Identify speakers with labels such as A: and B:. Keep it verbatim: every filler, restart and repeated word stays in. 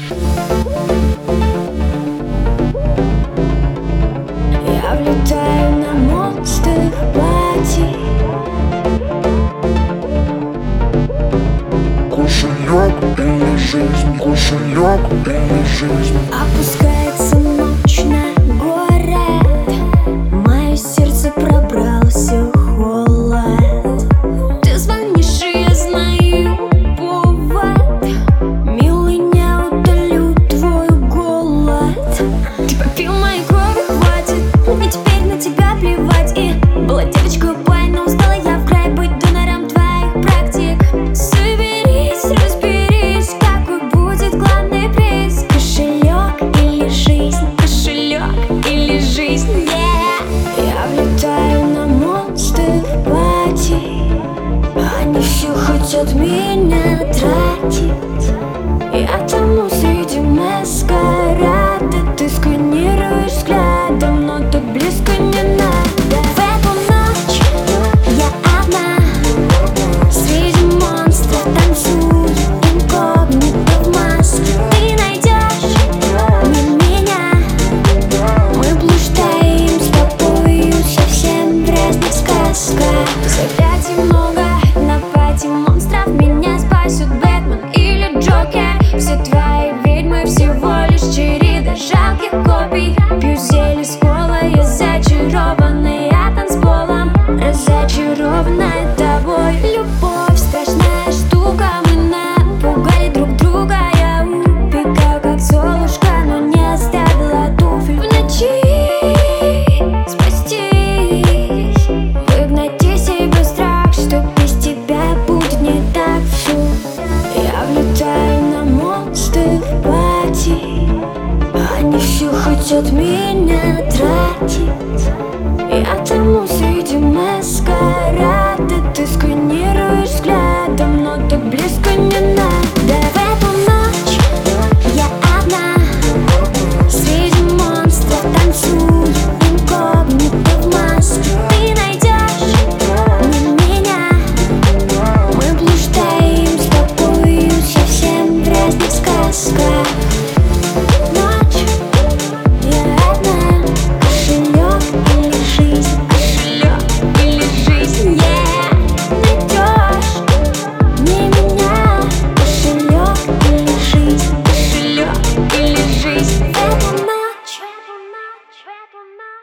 A: Я влетаю на монстр пати.
B: Кошелек или жизнь, кошелек или жизнь.
A: Опускается ночь на город, мое сердце пробрался холод. Ты звонишь, и я знаю повод. Милый, не удалю твой голод. Ты попил моей крови, хватит, мне теперь на тебя плевать. И была девочка пайна, устала я в край быть донором твоих практик. Соберись, разберись, какой будет главный приз. Кошелек или жизнь, кошелек или жизнь, yeah. Я влетаю на монстр пати. Они все хотят меня тратить. Я тону среди маскарада. Ты сканируешь взглядом, но так близко не надо. В эту ночь я одна среди монстров танцую инкогнито в маске. Ты найдешь не меня, мы блуждаем с тобою совсем в разных сказках. Заклятий много на пати монстров, меня спасет Бэтмен или Джокер. Все твои ведьмы всего лишь череда жалких копий. Пью зелье с кола, я зачарованная танцполом, разочарованная тобой. Любовь страшная штука, мы напугали друг друга. Я убегаю как Золушка, но не оставила туфель. В ночи спастись, выгнать из себя страх, что без тебя будет не так все. Я влетаю на монстр пати. Они все хотят меня тратить. Я тону среди масок.